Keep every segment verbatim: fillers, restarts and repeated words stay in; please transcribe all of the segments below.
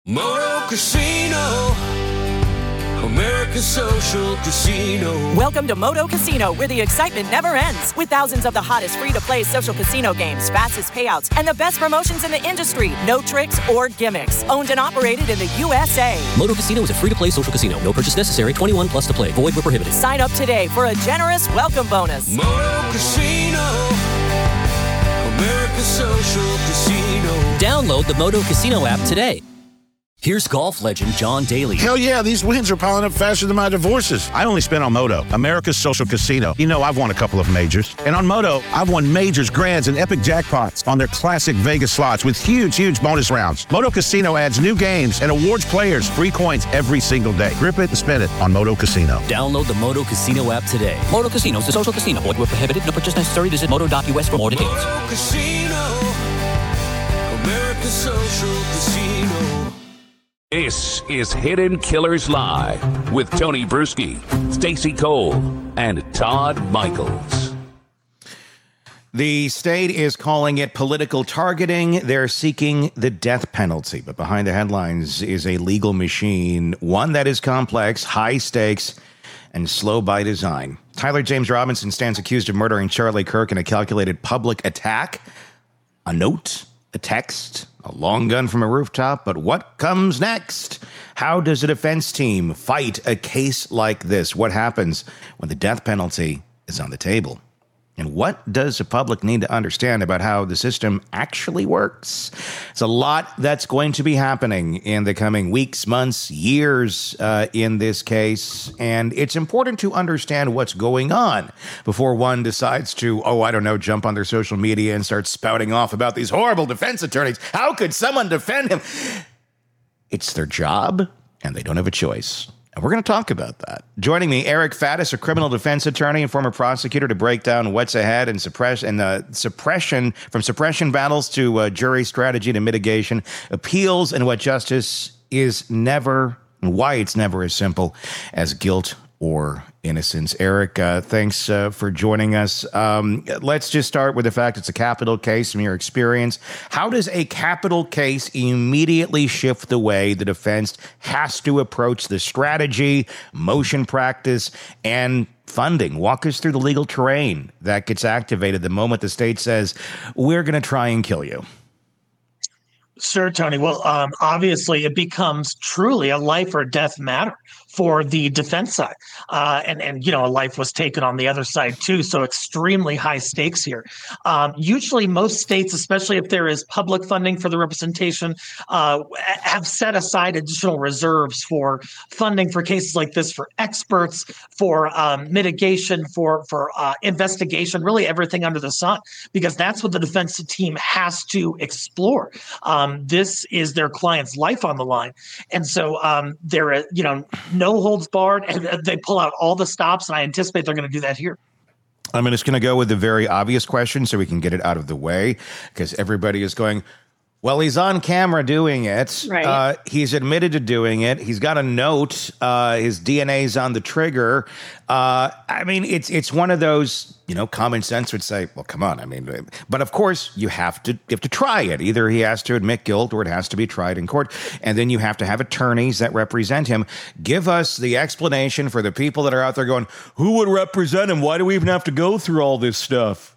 Moto Casino, America's Social Casino. Welcome to Moto Casino, where the excitement never ends. With thousands of the hottest free-to-play social casino games, fastest payouts, and the best promotions in the industry. No tricks or gimmicks. Owned and operated in the U S A. Moto Casino is a free-to-play social casino. No purchase necessary. twenty-one plus to play. Void where prohibited. Sign up today for a generous welcome bonus. Moto Casino, America's Social Casino. Download the Moto Casino app today. Here's golf legend John Daly. Hell yeah, these wins are piling up faster than my divorces. I only spent on Moto, America's Social Casino. You know, I've won a couple of majors. And on Moto, I've won majors, grands, and epic jackpots on their classic Vegas slots with huge, huge bonus rounds. Moto Casino adds new games and awards players free coins every single day. Grip it and spin it on Moto Casino. Download the Moto Casino app today. Moto Casino is a social casino. Void where prohibited. No purchase necessary. Visit moto dot u s for more details. Moto Casino, America's Social Casino. This is Hidden Killers Live with Tony Bruschi, Stacey Cole, and Todd Michaels. The state is calling it political targeting. They're seeking the death penalty. But behind the headlines is a legal machine, one that is complex, high stakes, and slow by design. Tyler James Robinson stands accused of murdering Charlie Kirk in a calculated public attack. A note, a text, a long gun from a rooftop, but what comes next? How does a defense team fight a case like this? What happens when the death penalty is on the table? And what does the public need to understand about how the system actually works? It's a lot that's going to be happening in the coming weeks, months, years uh, in this case. And it's important to understand what's going on before one decides to, oh, I don't know, jump on their social media and start spouting off about these horrible defense attorneys. How could someone defend him? It's their job, and they don't have a choice. And we're going to talk about that. Joining me, Eric Faddis, a criminal defense attorney and former prosecutor, to break down what's ahead and suppress and uh, suppression from suppression battles to uh, jury strategy to mitigation, appeals, and what justice is never and why it's never as simple as guilt or innocence. Eric, uh, thanks uh, for joining us. Um, let's just start with the fact it's a capital case from your experience. How does a capital case immediately shift the way the defense has to approach the strategy, motion practice, and funding? Walk us through the legal terrain that gets activated the moment the state says, we're going to try and kill you. Sure, Tony. Well, um, obviously, it becomes truly a life or death matter for the defense side. Uh, and, and, you know, a life was taken on the other side, too. So extremely high stakes here. Um, usually most states, especially if there is public funding for the representation, uh, have set aside additional reserves for funding for cases like this, for experts, for um, mitigation, for, for uh, investigation, really everything under the sun, because that's what the defense team has to explore. Um, this is their client's life on the line. And so um, they're, you know, no holds barred, and they pull out all the stops, and I anticipate they're going to do that here. I'm just going to go with the very obvious question so we can get it out of the way, because everybody is going, well, he's on camera doing it. Right. Uh, he's admitted to doing it. He's got a note. Uh, his D N A's on the trigger. Uh, I mean, it's it's one of those, you know, common sense would say, well, come on. I mean, but of course, you have to you have to try it. Either he has to admit guilt or it has to be tried in court. And then you have to have attorneys that represent him. Give us the explanation for the people that are out there going, who would represent him? Why do we even have to go through all this stuff?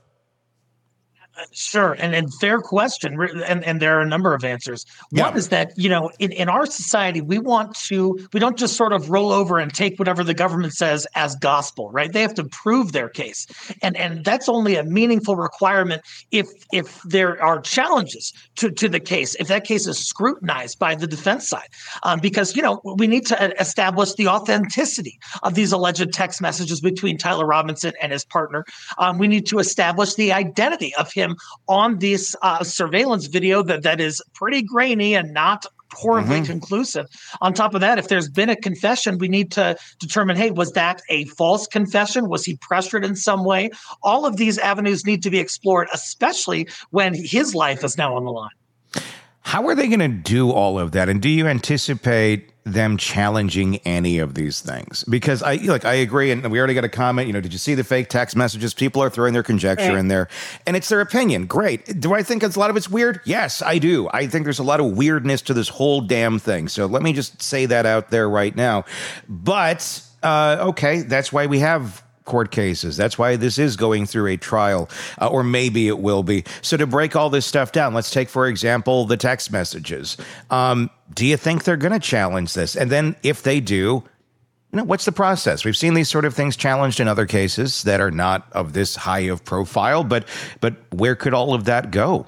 Sure. And, and fair question. And, and there are a number of answers. Yeah. One is that, you know, in, in our society, we want to, we don't just sort of roll over and take whatever the government says as gospel, right? They have to prove their case. And, and that's only a meaningful requirement if, if there are challenges to, to the case, if that case is scrutinized by the defense side. Um, because, you know, we need to establish the authenticity of these alleged text messages between Tyler Robinson and his partner. Um, we need to establish the identity of him on this uh, surveillance video that, that is pretty grainy and not horribly mm-hmm. conclusive. On top of that, if there's been a confession, we need to determine, hey, was that a false confession? Was he pressured in some way? All of these avenues need to be explored, especially when his life is now on the line. How are they going to do all of that? And do you anticipate them challenging any of these things? Because I like I agree, and we already got a comment. You know, did you see the fake text messages? People are throwing their conjecture right. in there, and it's their opinion. Great. Do I think it's a lot of it's weird? Yes, I do. I think there's a lot of weirdness to this whole damn thing. So let me just say that out there right now. But uh, okay, that's why we have court cases. That's why this is going through a trial, uh, or maybe it will be. So to break all this stuff down, let's take, for example, the text messages. Um, do you think they're going to challenge this? And then if they do, you know, what's the process? We've seen these sort of things challenged in other cases that are not of this high of profile, but but where could all of that go?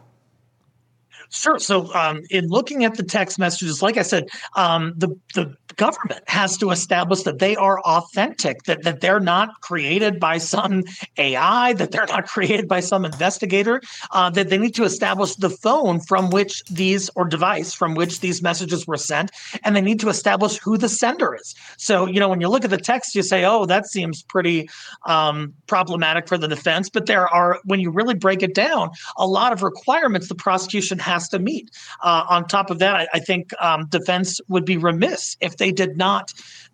Sure. So um, in looking at the text messages, like I said, um, the the government has to establish that they are authentic, that, that they're not created by some A I, that they're not created by some investigator, uh, that they need to establish the phone from which these, or device from which these messages were sent, and they need to establish who the sender is. So, you know, when you look at the text, you say, oh, that seems pretty um, problematic for the defense. But there are, when you really break it down, a lot of requirements the prosecution has to meet. Uh, on top of that, I, I think um, defense would be remiss if they did not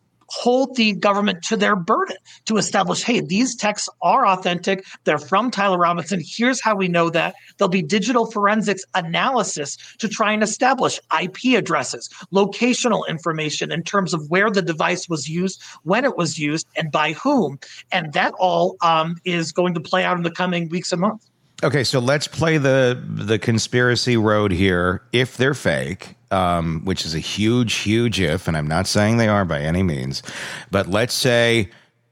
hold the government to their burden to establish, hey, these texts are authentic. They're from Tyler Robinson. Here's how we know that. There'll be digital forensics analysis to try and establish I P addresses, locational information in terms of where the device was used, when it was used, and by whom. And that all um, is going to play out in the coming weeks and months. Okay, so let's play the the conspiracy road here. If they're fake, um, which is a huge, huge if, and I'm not saying they are by any means, but let's say,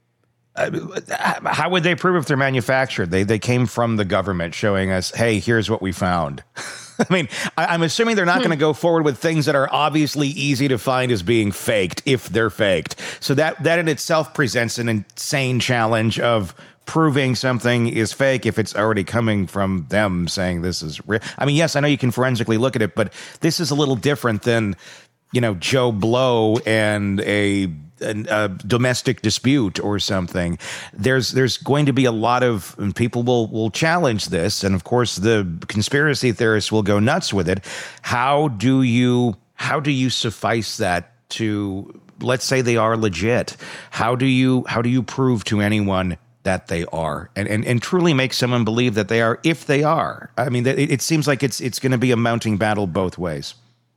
uh, how would they prove if they're manufactured? They they came from the government showing us, hey, here's what we found. I mean, I, I'm assuming they're not going to go forward with things that are obviously easy to find as being faked if they're faked. So that that in itself presents an insane challenge of proving something is fake if it's already coming from them saying this is real. I mean, yes, I know you can forensically look at it, but this is a little different than, you know, Joe Blow and a, a, a domestic dispute or something. There's there's going to be a lot of, and people will will challenge this, and of course the conspiracy theorists will go nuts with it. How do you how do you suffice that to, let's say they are legit? How do you how do you prove to anyone that they are, and, and and truly make someone believe that they are, if they are? I mean, it, it seems like it's it's going to be a mounting battle both ways.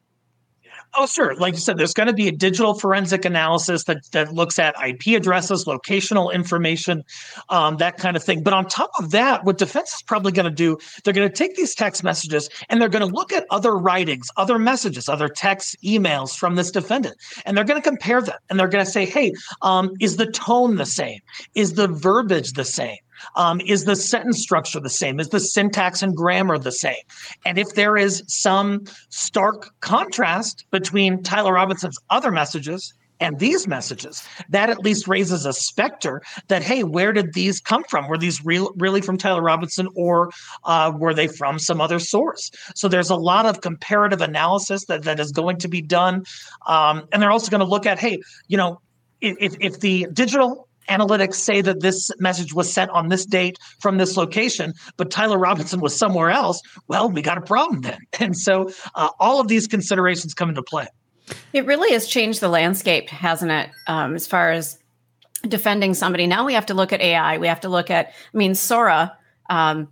Oh, sure. Like you said, there's going to be a digital forensic analysis that, that looks at I P addresses, locational information, um, that kind of thing. But on top of that, what defense is probably going to do, they're going to take these text messages and they're going to look at other writings, other messages, other texts, emails from this defendant, and they're going to compare them. And they're going to say, hey, um, is the tone the same? Is the verbiage the same? Um, is the sentence structure the same? Is the syntax and grammar the same? And if there is some stark contrast between Tyler Robinson's other messages and these messages, that at least raises a specter that, hey, where did these come from? Were these real, really from Tyler Robinson, or uh, were they from some other source? So there's a lot of comparative analysis that, that is going to be done. Um, and they're also going to look at, hey, you know, if, if the digital analytics say that this message was sent on this date from this location, but Tyler Robinson was somewhere else, well, we got a problem then. And so uh, all of these considerations come into play. It really has changed the landscape, hasn't it? Um, as far as defending somebody. Now we have to look at A I. We have to look at, I mean, Sora, um,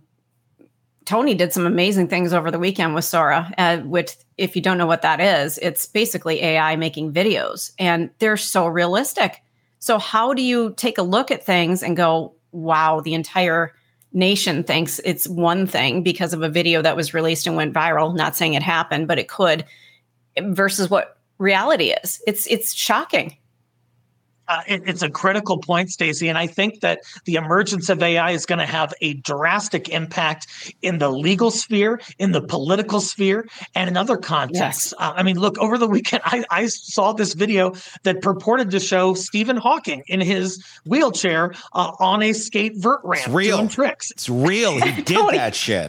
Tony did some amazing things over the weekend with Sora, uh, which, if you don't know what that is, it's basically A I making videos, and they're so realistic. So how do you take a look at things and go, wow, the entire nation thinks it's one thing because of a video that was released and went viral? Not saying it happened, but it could, versus what reality is. It's it's shocking. Uh, it, it's a critical point, Stacey, and I think that the emergence of A I is going to have a drastic impact in the legal sphere, in the political sphere, and in other contexts. Yes. Uh, I mean, look, over the weekend, I, I saw this video that purported to show Stephen Hawking in his wheelchair uh, on a skate vert ramp it's real. doing tricks. It's real. He did Tony. that shit.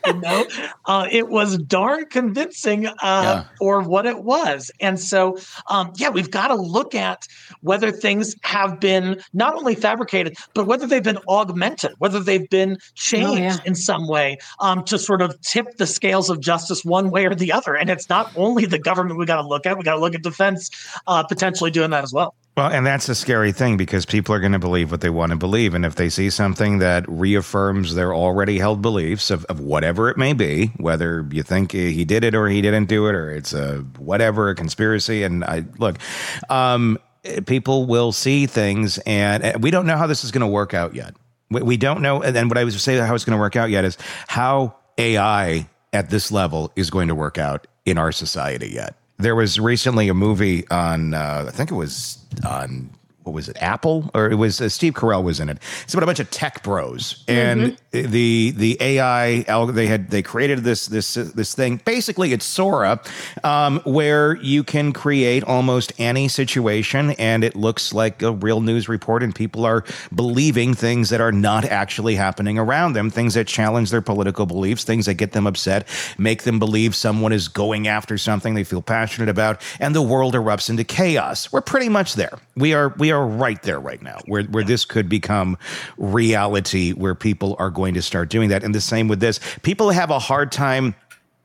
you know, uh, it was darn convincing uh, yeah. for what it was. And so, um, yeah, we've got to look at whether things have been not only fabricated, but whether they've been augmented, whether they've been changed oh, yeah. in some way um, to sort of tip the scales of justice one way or the other. And it's not only the government we got to look at, we got to look at defense uh, potentially doing that as well. Well, and that's a scary thing because people are going to believe what they want to believe. And if they see something that reaffirms their already held beliefs of, of whatever it may be, whether you think he did it or he didn't do it, or it's a whatever, a conspiracy. And I look, um, people will see things, and we don't know how this is going to work out yet. We, we don't know. And then what I was saying how it's going to work out yet is how A I at this level is going to work out in our society yet. There was recently a movie on, uh, I think it was on, what was it, Apple? Or it was, uh, Steve Carell was in it. It's about a bunch of tech bros. And mm-hmm. the the A I, they had they created this this this thing. Basically, it's Sora, um, where you can create almost any situation, and it looks like a real news report, and people are believing things that are not actually happening around them, things that challenge their political beliefs, things that get them upset, make them believe someone is going after something they feel passionate about, and the world erupts into chaos. We're pretty much there. We are we are right there right now, where where this could become reality, where people are going to start doing that. And the same with this. People have a hard time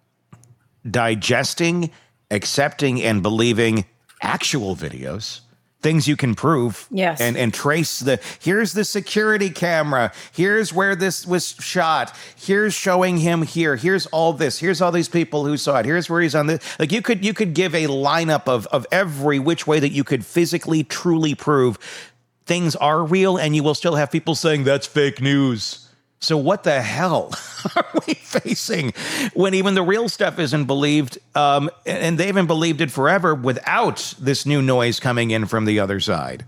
digesting, accepting, and believing actual videos, things you can prove yes. and, and trace the, here's the security camera, here's where this was shot, here's showing him here, here's all this, here's all these people who saw it, here's where he's on this. Like you could you could give a lineup of, of every which way that you could physically, truly prove things are real, and you will still have people saying that's fake news. So what the hell are we facing when even the real stuff isn't believed, um, and they haven't believed it forever without this new noise coming in from the other side?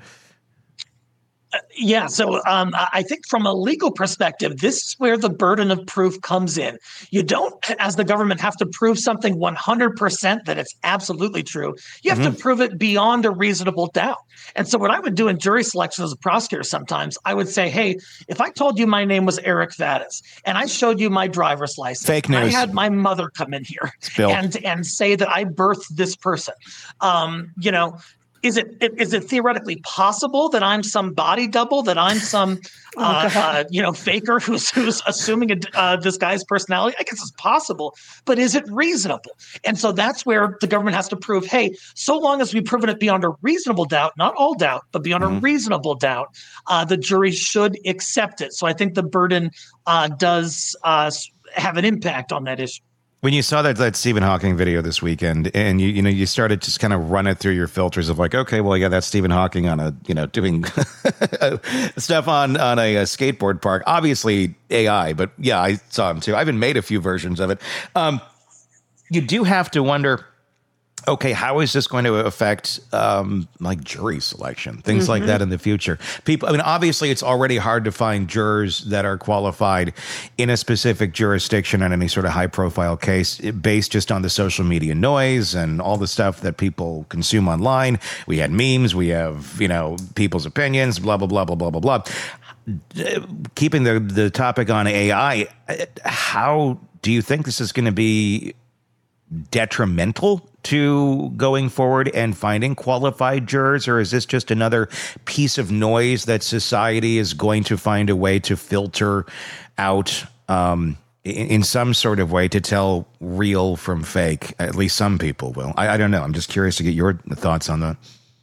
Uh, yeah, so um, I think from a legal perspective, this is where the burden of proof comes in. You don't, as the government, have to prove something one hundred percent that it's absolutely true. You have mm-hmm. to prove it beyond a reasonable doubt. And so what I would do in jury selection as a prosecutor sometimes, I would say, hey, if I told you my name was Eric Vadas and I showed you my driver's license, fake news. I had my mother come in here and, and say that I birthed this person, um, you know, Is it is it theoretically possible that I'm some body double, that I'm some uh, uh, you know faker who's who's assuming a, uh, this guy's personality? I guess it's possible, but is it reasonable? And so that's where the government has to prove, hey, so long as we've proven it beyond a reasonable doubt, not all doubt, but beyond mm-hmm. a reasonable doubt, uh, the jury should accept it. So I think the burden uh, does uh, have an impact on that issue. When you saw that that Stephen Hawking video this weekend, and you you know you started just kind of run it through your filters of like, okay, well, yeah, that's Stephen Hawking on a you know doing stuff on on a, a skateboard park. Obviously A I, but yeah, I saw him too. I've even made a few versions of it. Um, you do have to wonder, okay, how is this going to affect um, like jury selection, things mm-hmm. like that in the future? People, I mean, obviously, it's already hard to find jurors that are qualified in a specific jurisdiction on any sort of high-profile case based just on the social media noise and all the stuff that people consume online. We had memes, we have you know people's opinions, blah blah blah blah blah blah blah. Keeping the the topic on A I, how do you think this is going to be detrimental to going forward and finding qualified jurors, or is this just another piece of noise that society is going to find a way to filter out um, in, in some sort of way to tell real from fake? At least some people will. I, I don't know. I'm just curious to get your thoughts on that.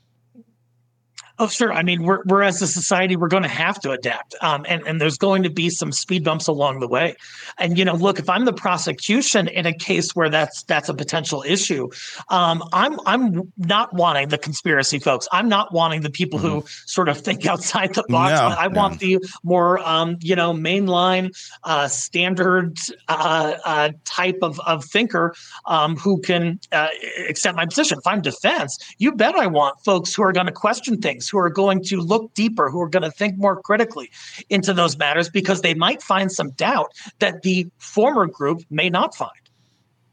Oh, sure. I mean, we're, we're as a society, we're going to have to adapt. Um, and, and there's going to be some speed bumps along the way. And, you know, look, if I'm the prosecution in a case where that's that's a potential issue, um, I'm I'm not wanting the conspiracy folks. I'm not wanting the people mm-hmm. who sort of think outside the box. No, I no. want the more, um, you know, mainline, uh, standard uh, uh, type of, of thinker um, who can uh, accept my position. If I'm defense, you bet I want folks who are going to question things, who are going to look deeper, who are going to think more critically into those matters, because they might find some doubt that the former group may not find.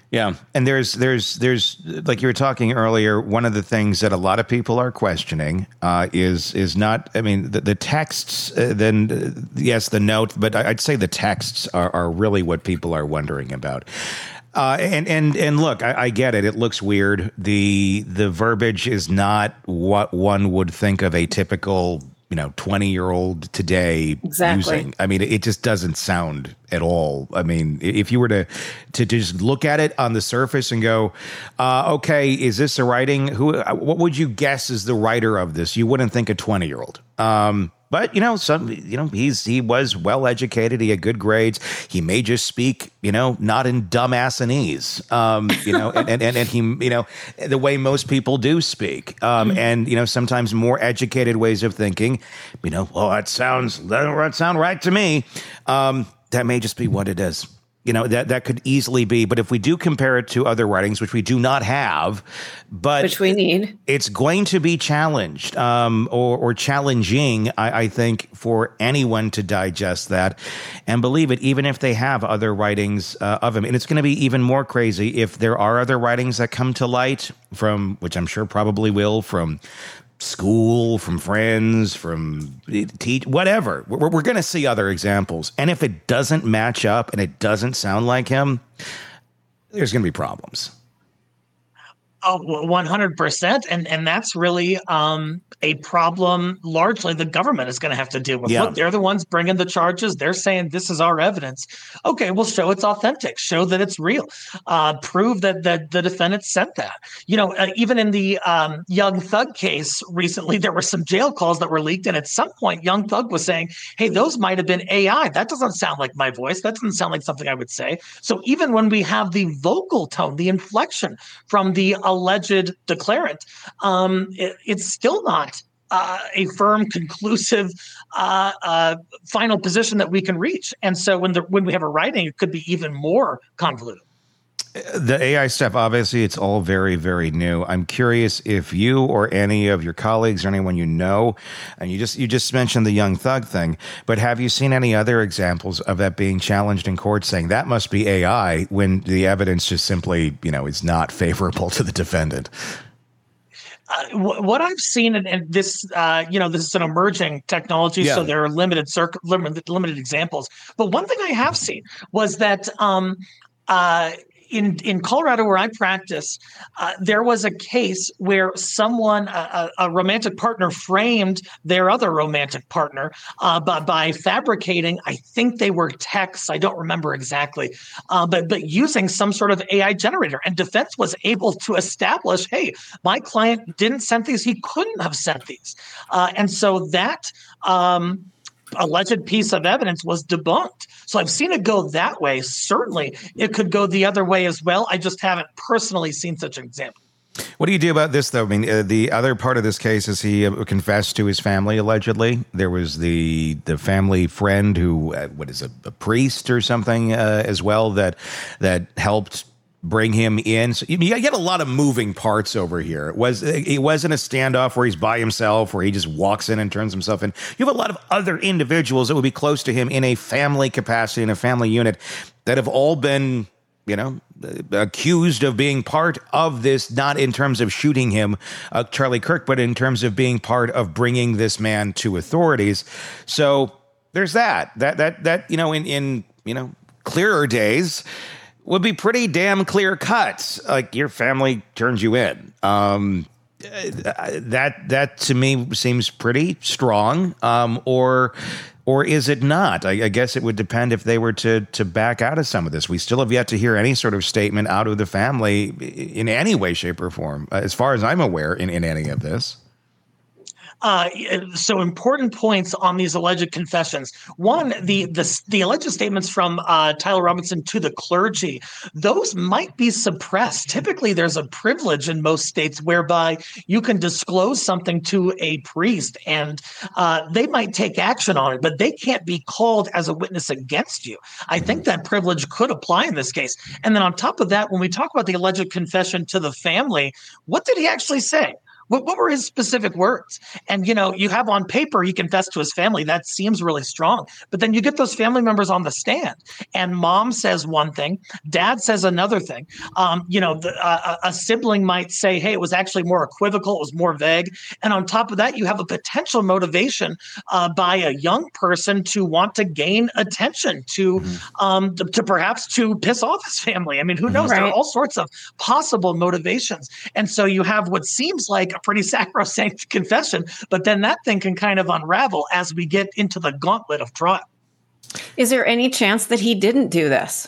Yeah. And there's, there's, there's, like you were talking earlier, one of the things that a lot of people are questioning uh, is, is not, I mean, the, the texts, uh, then, uh, yes, the note, but I'd say the texts are, are really what people are wondering about. Uh, and, and, and look, I, I get it. It looks weird. The, the verbiage is not what one would think of a typical, you know, twenty year old today exactly. using. I mean, it just doesn't sound at all. I mean, if you were to, to just look at it on the surface and go, uh, okay, is this a writing? Who, what would you guess is the writer of this? You wouldn't think a twenty year old. Um, But, you know, some, you know, he's he was well educated. He had good grades. He may just speak, you know, not in dumbassanese, um, you know, and, and, and, and he, you know, the way most people do speak. Um, mm-hmm. And, you know, sometimes more educated ways of thinking, you know, well, that sounds, that doesn't sound right to me. Um, that may just be what it is. You know, that, that could easily be. But if we do compare it to other writings, which we do not have, but which we need, it's going to be challenged um, or, or challenging, I, I think, for anyone to digest that and believe it, even if they have other writings uh, of him. And it's going to be even more crazy if there are other writings that come to light from, which I'm sure probably will, from school, from friends, from teach, whatever. We're, we're going to see other examples. And if it doesn't match up and it doesn't sound like him, there's going to be problems. Oh, one hundred percent. And and that's really um, a problem largely the government is going to have to deal with. Yeah. Look, they're the ones bringing the charges. They're saying this is our evidence. Okay, well, show it's authentic. Show that it's real. Uh, prove that, that the defendant sent that. You know, uh, even in the um, Young Thug case recently, there were some jail calls that were leaked. And at some point, Young Thug was saying, hey, those might have been A I. That doesn't sound like my voice. That doesn't sound like something I would say. So even when we have the vocal tone, the inflection from the alleged declarant, um, it, it's still not uh, a firm, conclusive, uh, uh, final position that we can reach. And so when the when we have a writing, it could be even more convoluted. The A I stuff, obviously, it's all very, very new. I'm curious if you or any of your colleagues or anyone you know, and you just you just mentioned the Young Thug thing, but have you seen any other examples of that being challenged in court, saying that must be A I when the evidence just simply, you know, is not favorable to the defendant? Uh, w- what I've seen, and, and this, uh, you know, this is an emerging technology, yeah. so there are limited, circ- limited limited examples. But one thing I have seen was that um, uh, in in Colorado, where I practice, uh, there was a case where someone, a, a romantic partner, framed their other romantic partner uh, by, by fabricating. I think they were texts. I don't remember exactly, uh, but but using some sort of A I generator. And defense was able to establish, hey, my client didn't send these. He couldn't have sent these, uh, and so that. Um, alleged piece of evidence was debunked. So I've seen it go that way. Certainly, it could go the other way as well. I just haven't personally seen such an example. What do you do about this, though? I mean, uh, the other part of this case is he uh, confessed to his family, allegedly. There was the the family friend who, uh, what is it, a priest or something uh, as well, that that helped bring him in. So you get a lot of moving parts over here. It was it wasn't a standoff where he's by himself, where he just walks in and turns himself in. You have a lot of other individuals that would be close to him in a family capacity, in a family unit, that have all been, you know, accused of being part of this, not in terms of shooting him, uh, Charlie Kirk, but in terms of being part of bringing this man to authorities. So there's that. That that that you know, in in you know clearer days, would be pretty damn clear cut. Like, your family turns you in. Um, that that to me seems pretty strong. Um, or or is it not? I, I guess it would depend if they were to to back out of some of this. We still have yet to hear any sort of statement out of the family in any way, shape, or form, as far as I'm aware, in, in any of this. Uh, so important points on these alleged confessions. One, the the, the alleged statements from uh, Tyler Robinson to the clergy, those might be suppressed. Typically, there's a privilege in most states whereby you can disclose something to a priest and uh, they might take action on it, but they can't be called as a witness against you. I think that privilege could apply in this case. And then on top of that, when we talk about the alleged confession to the family, what did he actually say? What, what were his specific words? And, you know, you have on paper, he confessed to his family. That seems really strong. But then you get those family members on the stand and mom says one thing, dad says another thing. Um, you know, the, uh, a sibling might say, hey, it was actually more equivocal. It was more vague. And on top of that, you have a potential motivation uh, by a young person to want to gain attention, to, mm-hmm. um, to, to perhaps to piss off his family. I mean, who knows? Right. There are all sorts of possible motivations. And so you have what seems like a pretty sacrosanct confession, but then that thing can kind of unravel as we get into the gauntlet of trial. Is there any chance that he didn't do this?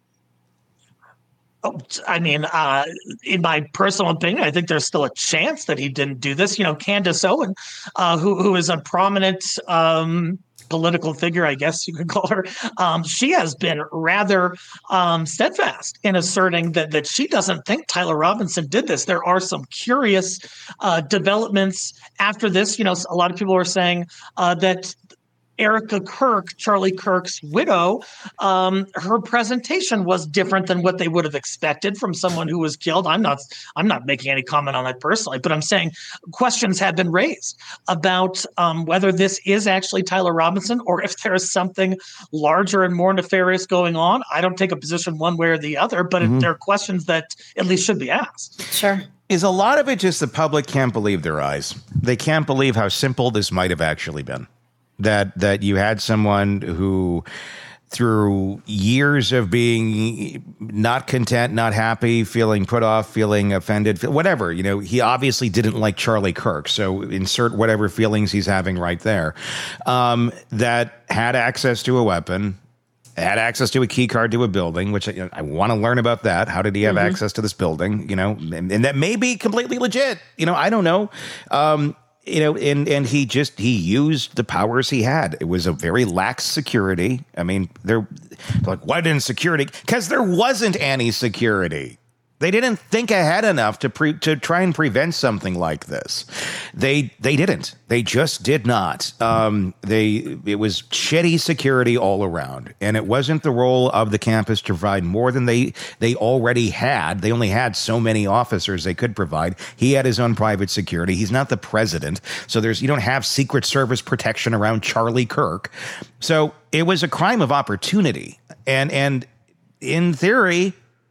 Oh, I mean, uh, in my personal opinion, I think there's still a chance that he didn't do this. You know, Candace Owen, uh, who who is a prominent um, political figure, I guess you could call her, um, she has been rather um, steadfast in asserting that that she doesn't think Tyler Robinson did this. There are some curious uh, developments after this. You know, a lot of people are saying uh, that Erica Kirk, Charlie Kirk's widow, um, her presentation was different than what they would have expected from someone who was killed. I'm not, I'm not making any comment on that personally, but I'm saying questions have been raised about um, whether this is actually Tyler Robinson or if there is something larger and more nefarious going on. I don't take a position one way or the other, but mm-hmm. there are questions that at least should be asked. Sure. Is a lot of it just the public can't believe their eyes? They can't believe how simple this might have actually been. That that you had someone who, through years of being not content, not happy, feeling put off, feeling offended, whatever, you know, he obviously didn't like Charlie Kirk. So insert whatever feelings he's having right there. Um, that had access to a weapon, had access to a key card to a building, which you know, I want to learn about that. How did he have mm-hmm. access to this building? You know, and, and that may be completely legit. You know, I don't know. Um, You know, and, and he just, he used the powers he had. It was a very lax security. I mean, they're like, why didn't security? Because there wasn't any security. They didn't think ahead enough to pre, to try and prevent something like this. They they didn't. They just did not. Um, they it was shitty security all around, and it wasn't the role of the campus to provide more than they they already had. They only had so many officers they could provide. He had his own private security. He's not the president, so there's you don't have Secret Service protection around Charlie Kirk. So it was a crime of opportunity, and and in theory,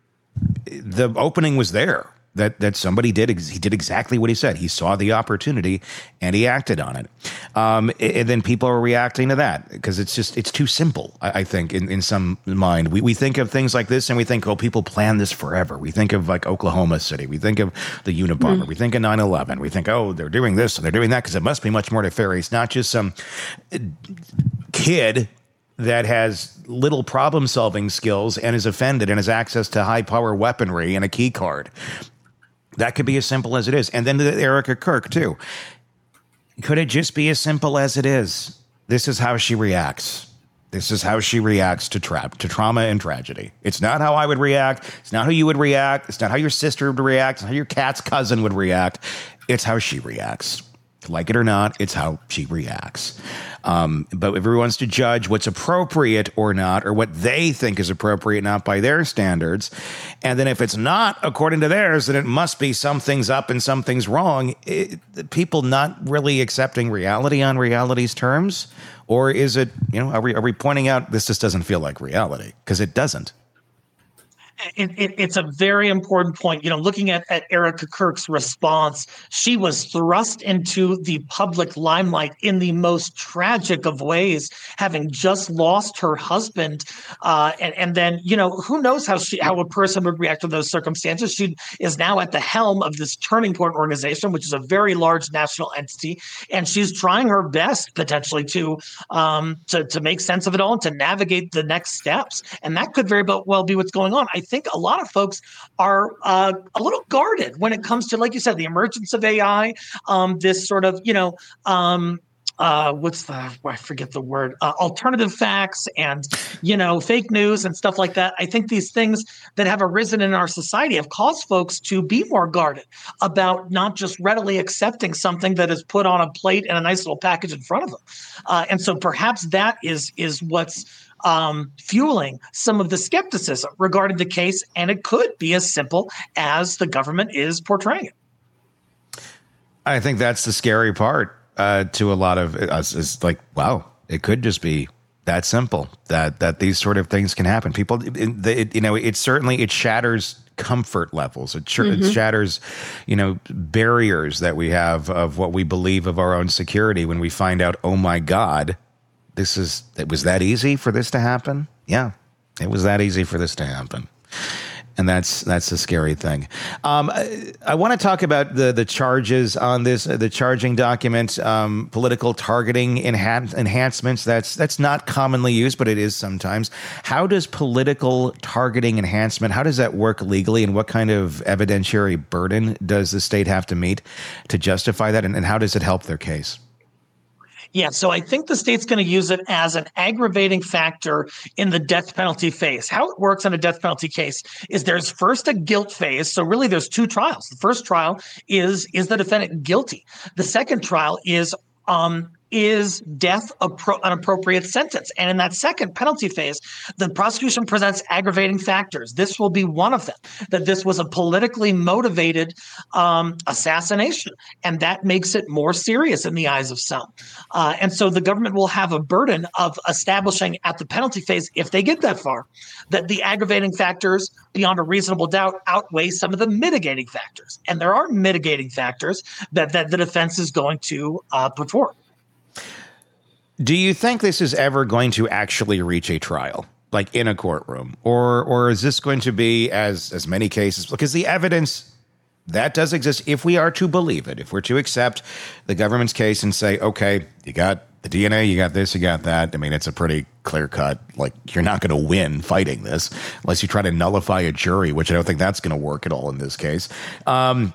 the opening was there that that somebody did. He did exactly what he said. He saw the opportunity and he acted on it. Um, and then people are reacting to that because it's just it's too simple. I, I think in, in some mind we we think of things like this and we think, oh, people plan this forever. We think of like Oklahoma City. We think of the Unabomber. Mm. We think of nine eleven. We think, oh, they're doing this and they're doing that because it must be much more nefarious. Not just some kid that has little problem-solving skills and is offended and has access to high-power weaponry and a key card. That could be as simple as it is. And then the Erica Kirk, too. Could it just be as simple as it is? This is how she reacts. This is how she reacts to tra- to trauma and tragedy. It's not how I would react. It's not how you would react. It's not how your sister would react. It's not how your cat's cousin would react. It's how she reacts. Like it or not, it's how she reacts. Um, but everyone wants to judge what's appropriate or not, or what they think is appropriate, not by their standards. And then if it's not according to theirs, then it must be something's up and something's wrong. It, people not really accepting reality on reality's terms? Or is it, you know, are we, are we pointing out this just doesn't feel like reality? Because it doesn't. It, it, it's a very important point. You know, looking at, at Erica Kirk's response, she was thrust into the public limelight in the most tragic of ways, having just lost her husband. Uh, and, and then, you know, who knows how she, how a person would react to those circumstances. She is now at the helm of this Turning Point organization, which is a very large national entity. And she's trying her best potentially to, um, to, to make sense of it all and to navigate the next steps. And that could very well be what's going on. I think a lot of folks are uh, a little guarded when it comes to, like you said, the emergence of A I, um, this sort of, you know, um, uh, what's the, I forget the word, uh, alternative facts and, you know, fake news and stuff like that. I think these things that have arisen in our society have caused folks to be more guarded about not just readily accepting something that is put on a plate and a nice little package in front of them. Uh, and so perhaps that is is what's Um, fueling some of the skepticism regarding the case, and it could be as simple as the government is portraying it. I think that's the scary part uh, to a lot of us. Is like, wow, it could just be that simple. That that these sort of things can happen. People, it, it, you know, it certainly it shatters comfort levels. It, sh- mm-hmm. it shatters, you know, barriers that we have of what we believe of our own security when we find out, oh my God, this is it was that easy for this to happen. Yeah, it was that easy for this to happen. And that's that's a scary thing. Um, I, I want to talk about the the charges on this, uh, the charging document, um, political targeting enhan- enhancements. That's that's not commonly used, but it is sometimes. How does political targeting enhancement? How does that work legally, and what kind of evidentiary burden does the state have to meet to justify that? And, and how does it help their case? Yeah, so I think the state's going to use it as an aggravating factor in the death penalty phase. How it works in a death penalty case is there's first a guilt phase. So really there's two trials. The first trial is, is the defendant guilty? The second trial is, um, is death appro- an appropriate sentence? And in that second penalty phase, the prosecution presents aggravating factors. This will be one of them, that this was a politically motivated um, assassination, and that makes it more serious in the eyes of some. Uh, and so the government will have a burden of establishing at the penalty phase, if they get that far, that the aggravating factors beyond a reasonable doubt outweigh some of the mitigating factors. And there are mitigating factors that, that the defense is going to uh, put forward. Do you think this is ever going to actually reach a trial, like in a courtroom, or or is this going to be, as as many cases, because the evidence that does exist, if we are to believe it, if we're to accept the government's case and say, okay, you got the D N A, you got this, you got that. I mean, it's a pretty clear cut, like you're not going to win fighting this unless you try to nullify a jury, which I don't think that's going to work at all in this case. Um,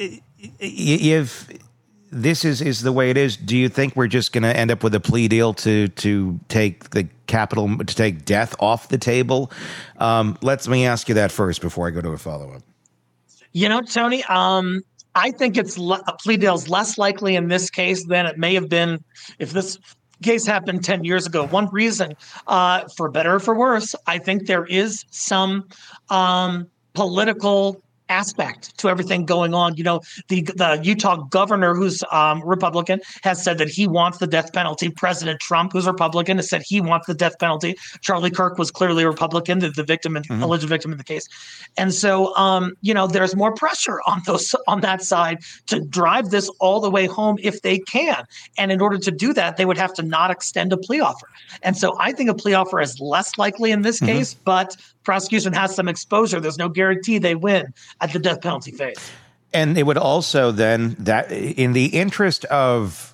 if this is, is the way it is, do you think we're just going to end up with a plea deal to to take the capital, to take death off the table? Um, let me ask you that first before I go to a follow-up. You know, Tony, um, I think it's le- a plea deal is less likely in this case than it may have been if this case happened ten years ago. One reason, uh, for better or for worse, I think there is some um, political aspect to everything going on. You know, the the Utah governor, who's um, Republican, has said that he wants the death penalty. President Trump, who's Republican, has said he wants the death penalty. Charlie Kirk was clearly a Republican, the, the victim, and mm-hmm. alleged victim in the case. And so, um, you know, there's more pressure on those on that side to drive this all the way home if they can. And in order to do that, they would have to not extend a plea offer. And so, I think a plea offer is less likely in this mm-hmm. case, but prosecution has some exposure. There's no guarantee they win at the death penalty phase. And it would also then, that in the interest of,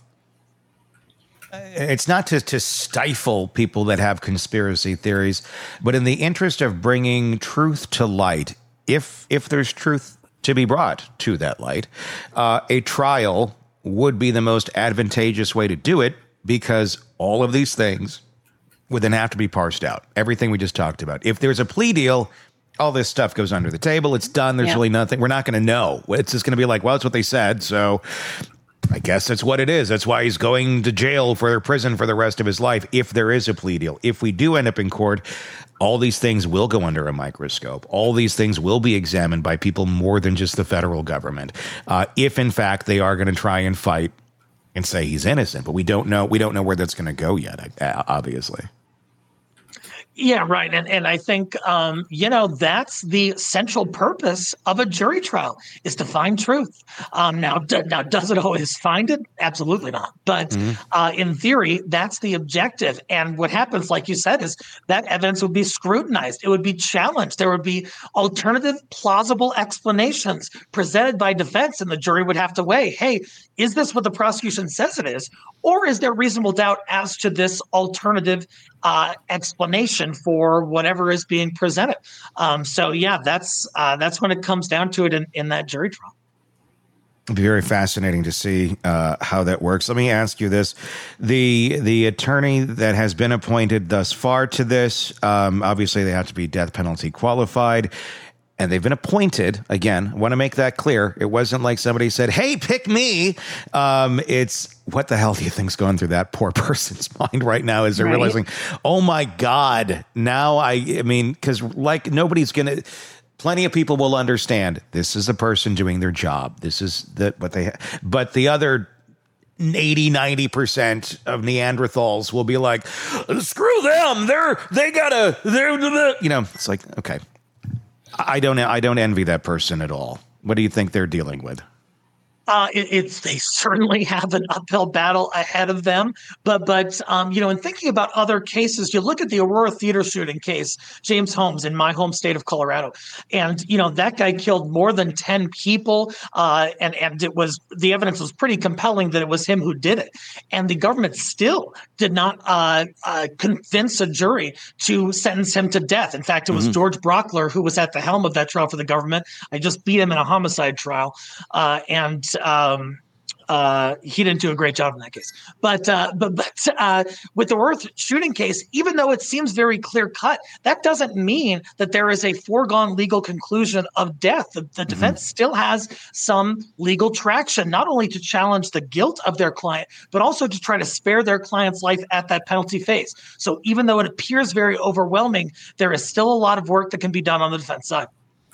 it's not to, to stifle people that have conspiracy theories, but in the interest of bringing truth to light, if if there's truth to be brought to that light, uh, a trial would be the most advantageous way to do it, because all of these things would then have to be parsed out. Everything we just talked about. If there's a plea deal, all this stuff goes under the table. It's done. There's yeah. really nothing. We're not going to know. It's just going to be like, well, it's what they said. So I guess that's what it is. That's why he's going to jail for prison for the rest of his life. If there is a plea deal, if we do end up in court, all these things will go under a microscope. All these things will be examined by people more than just the federal government. Uh, if in fact they are going to try and fight and say he's innocent, but we don't know. We don't know where that's going to go yet, obviously. Yeah, right. And and I think, um, you know, that's the central purpose of a jury trial, is to find truth. Um, now, d- now, does it always find it? Absolutely not. But mm-hmm. uh, in theory, that's the objective. And what happens, like you said, is that evidence would be scrutinized. It would be challenged. There would be alternative, plausible explanations presented by defense, and the jury would have to weigh, hey, is this what the prosecution says it is? Or is there reasonable doubt as to this alternative uh, explanation for whatever is being presented? Um, so, yeah, that's uh, that's when it comes down to it in, in that jury trial. It'd be very fascinating to see uh, how that works. Let me ask you this. The the attorney that has been appointed thus far to this, um, obviously they have to be death penalty qualified. And they've been appointed. Again, I want to make that clear. It wasn't like somebody said, hey, pick me. Um, it's, what the hell do you think's going through that poor person's mind right now as they're right. realizing, oh, my God, now I, I mean, because like nobody's going to, Plenty of people will understand this is a person doing their job. This is the, what they, ha- but the other eighty, ninety percent of Neanderthals will be like, screw them. They're, they gotta, they're, you know, it's like, okay. I don't, I don't envy that person at all. What do you think they're dealing with? Uh, it, it's they certainly have an uphill battle ahead of them, but but um, you know, in thinking about other cases, you look at the Aurora Theater shooting case, James Holmes in my home state of Colorado, and you know that guy killed more than ten people, uh, and and it was the evidence was pretty compelling that it was him who did it, and the government still did not uh, uh, convince a jury to sentence him to death. In fact, it was mm-hmm. George Brockler who was at the helm of that trial for the government. I just beat him in a homicide trial, uh, and Um, uh, he didn't do a great job in that case. But uh, but but uh, with the Worth shooting case, even though it seems very clear cut, that doesn't mean that there is a foregone legal conclusion of death. The, the defense mm-hmm. still has some legal traction, not only to challenge the guilt of their client, but also to try to spare their client's life at that penalty phase. So even though it appears very overwhelming, there is still a lot of work that can be done on the defense side.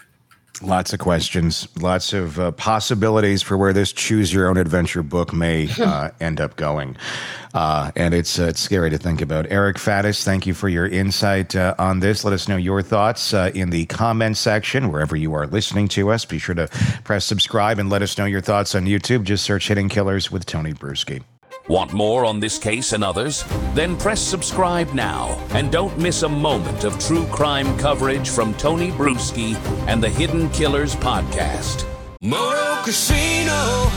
Lots of questions, lots of uh, possibilities for where this choose your own adventure book may uh, end up going. Uh, and it's uh, it's scary to think about. Eric Faddis, thank you for your insight uh, on this. Let us know your thoughts uh, in the comments section, wherever you are listening to us. Be sure to press subscribe and let us know your thoughts on YouTube. Just search Hidden Killers with Tony Brueski. Want more on this case and others? Then press subscribe now and don't miss a moment of true crime coverage from Tony Brueski and the Hidden Killers podcast. Moto Casino,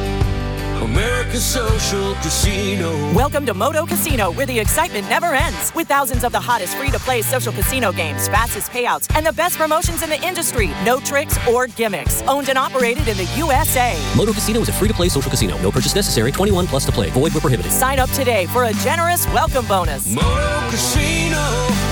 America's social casino. Welcome to Moto Casino, where the excitement never ends. With thousands of the hottest free-to-play social casino games, fastest payouts, and the best promotions in the industry. No tricks or gimmicks. Owned and operated in the U S A. Moto Casino is a free-to-play social casino. No purchase necessary. twenty-one plus to play. Void where prohibited. Sign up today for a generous welcome bonus. Moto Casino,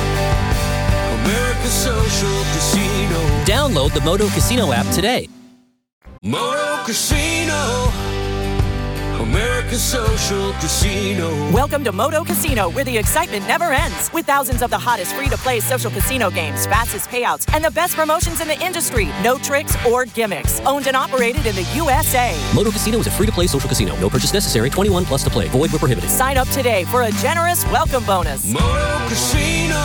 America's social casino. Download the Moto Casino app today. Moto Casino, America's social casino. Welcome to Moto Casino, where the excitement never ends. With thousands of the hottest free-to-play social casino games, fastest payouts, and the best promotions in the industry. No tricks or gimmicks. Owned and operated in the U S A. Moto Casino is a free-to-play social casino. No purchase necessary. twenty-one plus to play. Void where prohibited. Sign up today for a generous welcome bonus. Moto Casino,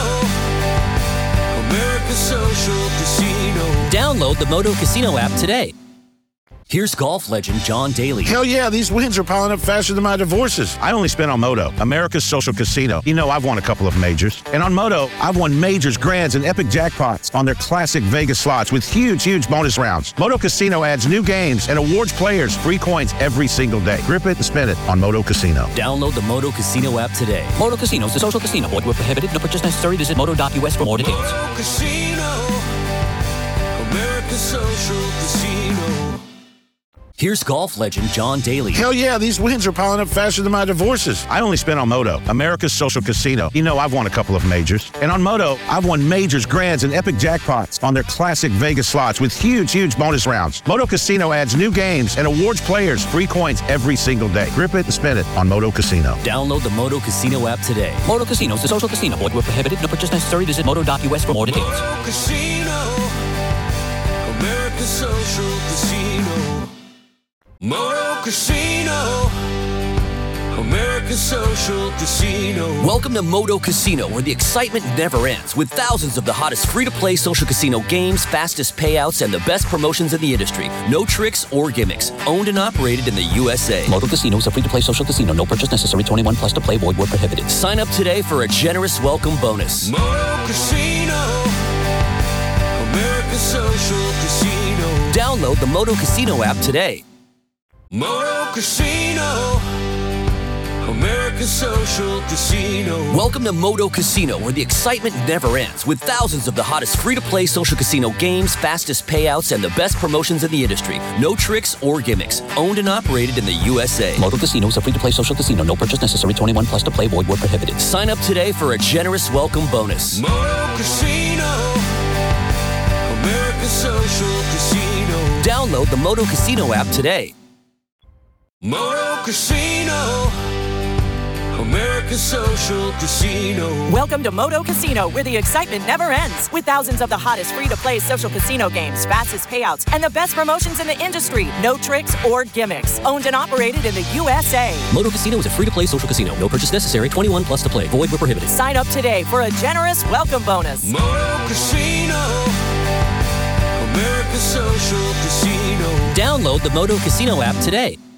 America's social casino. Download the Moto Casino app today. Here's golf legend John Daly. Hell yeah, these wins are piling up faster than my divorces. I only spent on Moto, America's social casino. You know, I've won a couple of majors. And on Moto, I've won majors, grands, and epic jackpots on their classic Vegas slots with huge, huge bonus rounds. Moto Casino adds new games and awards players free coins every single day. Grip it and spin it on Moto Casino. Download the Moto Casino app today. Moto Casino is a social casino. Void where prohibited. No purchase necessary. Visit moto dot U S for more details. Moto Casino, America's social casino. Here's golf legend John Daly. Hell yeah, these wins are piling up faster than my divorces. I only spent on Moto, America's social casino. You know, I've won a couple of majors. And on Moto, I've won majors, grands, and epic jackpots on their classic Vegas slots with huge, huge bonus rounds. Moto Casino adds new games and awards players free coins every single day. Grip it and spin it on Moto Casino. Download the Moto Casino app today. Moto Casino is a social casino. Void where prohibited. No purchase necessary. Visit moto dot U S for more details. Moto Casino, America's social casino. Moto Casino, America's social casino. Welcome to Moto Casino, where the excitement never ends. With thousands of the hottest free-to-play social casino games, fastest payouts, and the best promotions in the industry. No tricks or gimmicks. Owned and operated in the U S A. Moto Casino is a free-to-play social casino. No purchase necessary. twenty-one plus to play. Void where prohibited. Sign up today for a generous welcome bonus. Moto Casino, America's social casino. Download the Moto Casino app today. Moto Casino, America's social casino. Welcome to Moto Casino, where the excitement never ends. With thousands of the hottest free-to-play social casino games, fastest payouts, and the best promotions in the industry. No tricks or gimmicks. Owned and operated in the U S A. Moto Casino is a free-to-play social casino. No purchase necessary. twenty-one plus to play. Void where prohibited. Sign up today for a generous welcome bonus. Moto Casino, America's social casino. Download the Moto Casino app today. Moto Casino, America's Social Casino. Welcome to Moto Casino, where the excitement never ends. With thousands of the hottest free-to-play social casino games, fastest payouts, and the best promotions in the industry. No tricks or gimmicks. Owned and operated in the U S A. Moto Casino is a free-to-play social casino. No purchase necessary. twenty-one plus to play. Void where prohibited. Sign up today for a generous welcome bonus. Moto Casino. America's Social Casino. Download the Moto Casino app today.